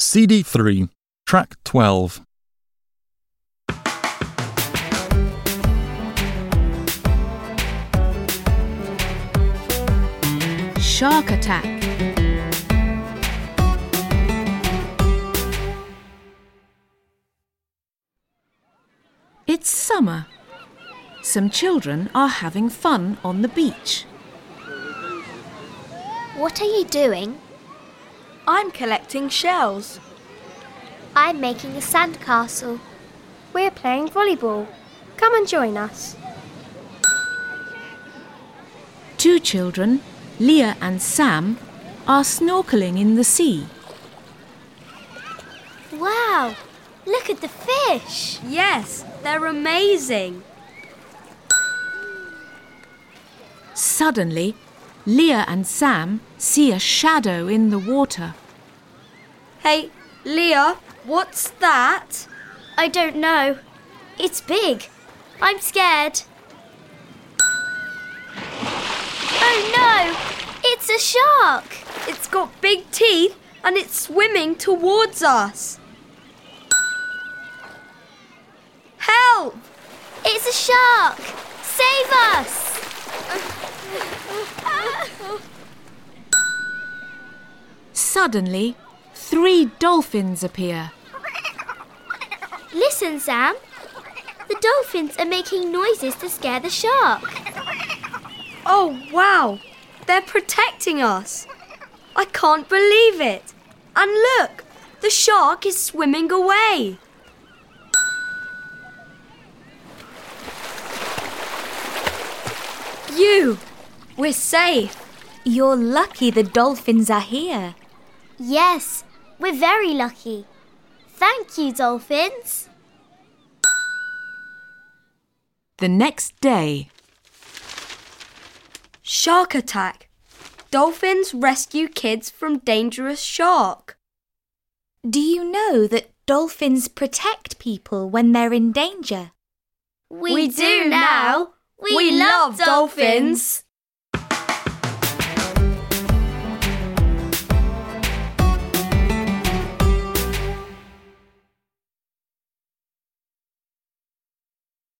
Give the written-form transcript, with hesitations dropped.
CD3, Track 12. Shark attack. It's summer. Some children are having fun on the beach. What are you doing? I'm collecting shells. I'm making a sandcastle. We're playing volleyball. Come and join us. Two children, Leah and Sam, are snorkeling in the sea. Wow! Look at the fish! Yes, they're amazing. Suddenly, Leah and Sam see a shadow in the water. Hey, Leah, what's that? I don't know. It's big. I'm scared. Oh no! It's a shark! It's got big teeth and it's swimming towards us. Help! It's a shark! Save us! Suddenly, 3 dolphins appear. Listen, Sam. The dolphins are making noises to scare the shark. Oh, wow! They're protecting us. I can't believe it. And look, the shark is swimming away. Phew! We're safe. You're lucky the dolphins are here. Yes, we're very lucky. Thank you, dolphins. The next day, Shark attack. Dolphins rescue kids from dangerous shark. Do you know that dolphins protect people when they're in danger? We do now. We love dolphins.